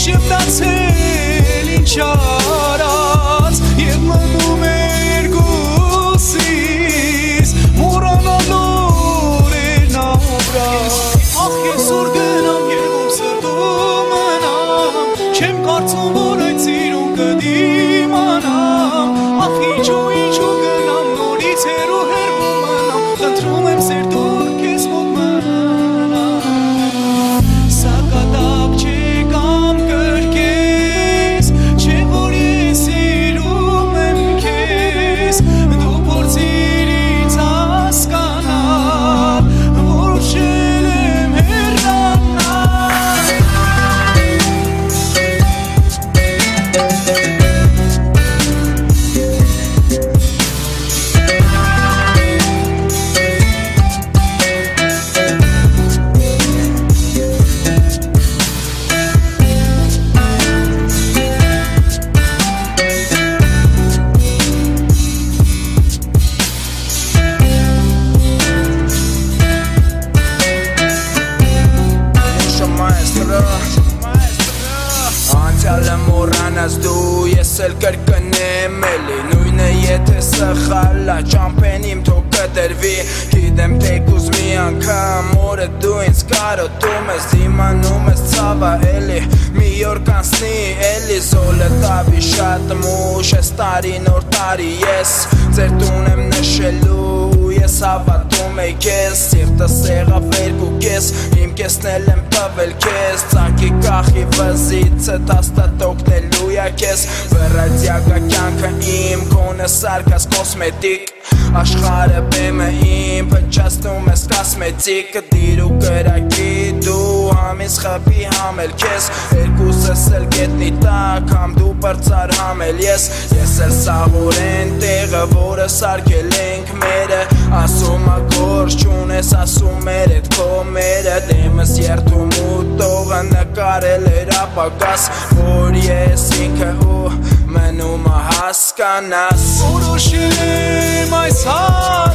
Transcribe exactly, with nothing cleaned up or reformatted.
եմ դարձել ինչ արած Եվ մնում էր գուսիս Մորանալոր էր նավրած Ախ ես որ գնամ և ում սրտում մնամ Չեմ կարծում որ այդ սիրուն կդիմանամ Ախ ինչու ինչու գնամ նորից հեռու հեռվում մնամ Խնդրում եմ սերտոր քեզ մոտ մնամ Սակատակ չէ կամ կրկես Չէ որ ես սիրում եմ քեզ Դու փորձիր ինձ հասկանալ Որ ուշել եմ հեռանալ Անցյալը մոռանաս դու ես էլ կրկնեմ էլի Նույնը եթե սխալ ա ճամփեն իմ թող կտրվի Գիտեմ թեկուզ մի անգամ օրը դու ինձ կարոտում ես Դիմանում ես ցավը էլի մի օր կանցնի էլի Զոլը տավի շատ մուշ ես տարի նոր տարի ես Ձեր տուն եմ նշելու ես հավատում էի քեզ Սիրտս եղավ երկու կես իմ կեսն էլ եմ տվել քեզ Ծակի կախի վզիցը տաստատ օգնելու ա քեզ Վռայդյակա կյանքը իմ կոնը սարկաս կոսմետիկ Աշխարը բեմը իմ փչացնում ես կասմետիկ Դիր ու կրակի դու համից խպի համել քեզ Երկուսս էլ գետնի տակ համ դու պրծար համել ես Ես էլ սաղորեն տեղը որը սարկել ենք մերը Ասում ա գործ չունես ասում էր էդ քո մերը Դեմս երդում ու տողը նկարել էր ապագաս Որ ես ինքը ու մնում ա հասկանաս Որոշել եմ այս